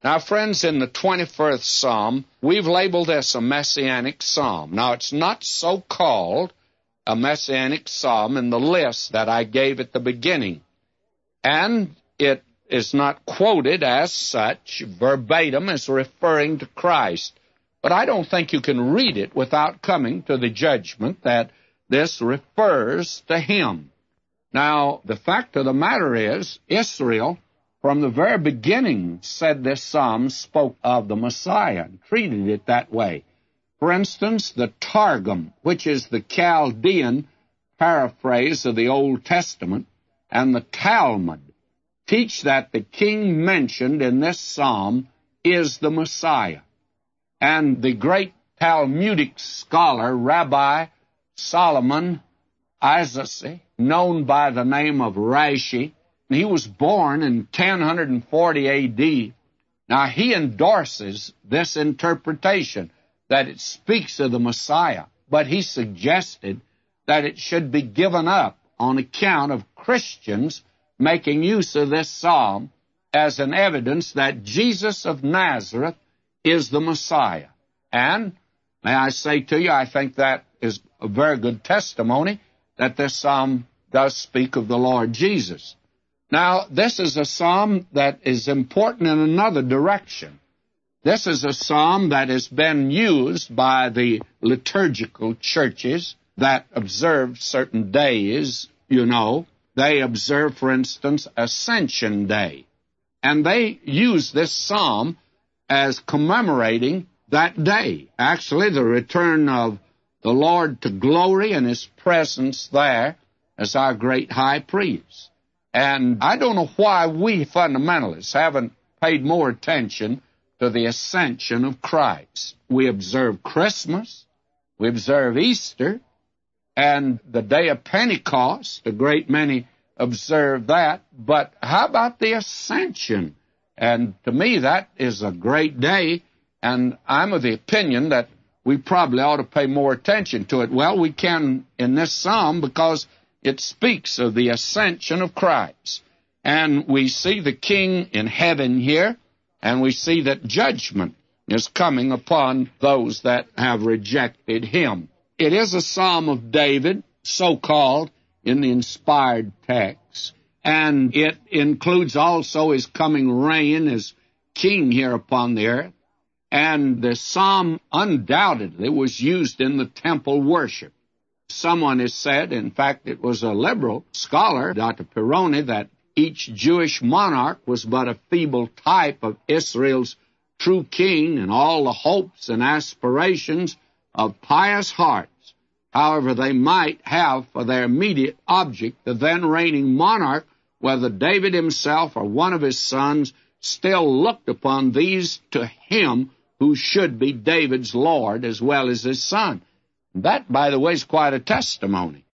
Now, friends, in the 21st Psalm, we've labeled this a Messianic Psalm. Now, it's not so called a Messianic Psalm in the list that I gave at the beginning. And it is not quoted as such, verbatim, as referring to Christ. But I don't think you can read it without coming to the judgment that this refers to him. Now, the fact of the matter is, Israel, from the very beginning, said this psalm spoke of the Messiah and treated it that way. For instance, the Targum, which is the Chaldean paraphrase of the Old Testament, and the Talmud, teach that the king mentioned in this psalm is the Messiah. And the great Talmudic scholar, Rabbi Solomon Isasi, known by the name of Rashi, he was born in 1040 A.D. Now, he endorses this interpretation, that it speaks of the Messiah, but he suggested that it should be given up on account of Christians making use of this psalm as an evidence that Jesus of Nazareth is the Messiah. And, may I say to you, I think that is a very good testimony that this psalm does speak of the Lord Jesus. Now, this is a psalm that is important in another direction. This is a psalm that has been used by the liturgical churches that observe certain days, you know. They observe, for instance, Ascension Day. And they use this psalm as commemorating that day. Actually, the return of the Lord to glory and his presence there as our great high priest. And I don't know why we fundamentalists haven't paid more attention to the ascension of Christ. We observe Christmas, we observe Easter, and the day of Pentecost. A great many observe that. But how about the ascension? And to me, that is a great day, and I'm of the opinion that we probably ought to pay more attention to it. Well, we can in this psalm because it speaks of the ascension of Christ. And we see the King in heaven here, and we see that judgment is coming upon those that have rejected him. It is a psalm of David, so-called, in the inspired text, and it includes also his coming reign as king here upon the earth. And the psalm undoubtedly was used in the temple worship. Someone has said, in fact, it was a liberal scholar, Dr. Pironi, that each Jewish monarch was but a feeble type of Israel's true king and all the hopes and aspirations of pious hearts. However, they might have for their immediate object the then reigning monarch, whether David himself or one of his sons, still looked upon these to him who should be David's Lord as well as his son. That, by the way, is quite a testimony.